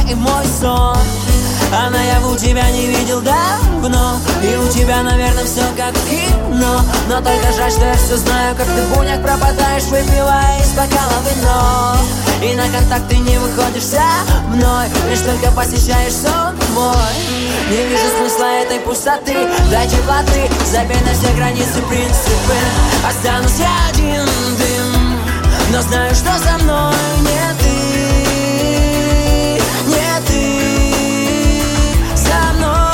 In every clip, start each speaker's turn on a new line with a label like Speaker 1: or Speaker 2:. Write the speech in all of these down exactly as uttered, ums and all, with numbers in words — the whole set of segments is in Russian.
Speaker 1: и мой сон. А наяву тебя не видел давно, и у тебя, наверное, все как в кино. Но только жаль, что я все знаю, как ты в бунях пропадаешь, выпивая из бокала вино. И на контакт ты не выходишь со мной, лишь только посещаешь сон мой. Не вижу смысла этой пустоты, дай теплоты, забей на все границы, принципы. Останусь я один дым, но знаю, что со мной не ты. Не ты со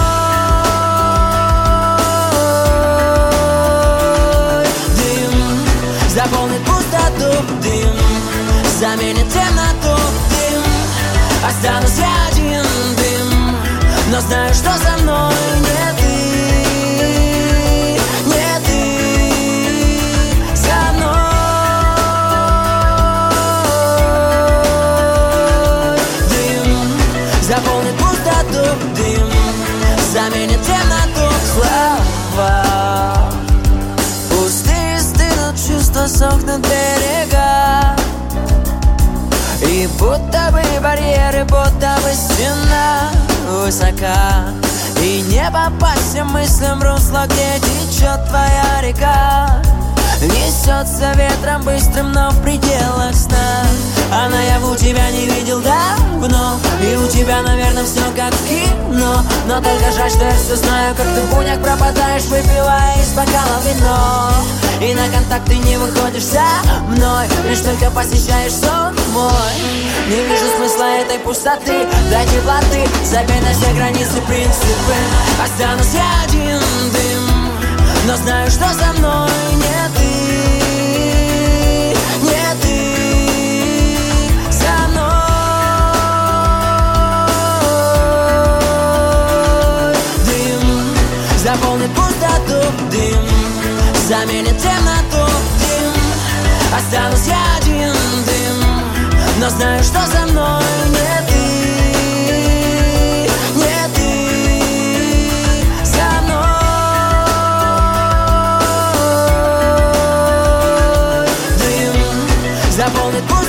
Speaker 1: мной. Дым заполнит пустоту, дым заменит темноту, дым. Останусь я один дым, но знаю, что со мной не ты. Не ты со мной. Дым заполнит пустоту, дым заменит темноту. Слова пустые стынут, чувства сохнут берега. И будто бы барьеры, будто бы стена высока. И не попасть всем мыслям в русло, где течет твоя река. Несется ветром быстрым, но в пределах сна. А наяву тебя не видел давно, и у тебя, наверное, все как в кино. Но только жаль, что я все знаю, как ты в бунях пропадаешь, выпивая из бокала вино. И на контакт ты не выходишь со мной, лишь только посещаешь сон мой. Не вижу смысла этой пустоты, дай теплоты, забей на все границы, принципы. Останусь я один дым, но знаю, что со мной не ты. Не ты со мной. Дым заполнит пустоту, дым заменит темноту, дым. Останусь я один дым, но знаю, что со мной не ты. Не ты со мной. Дым заполнит пустоту.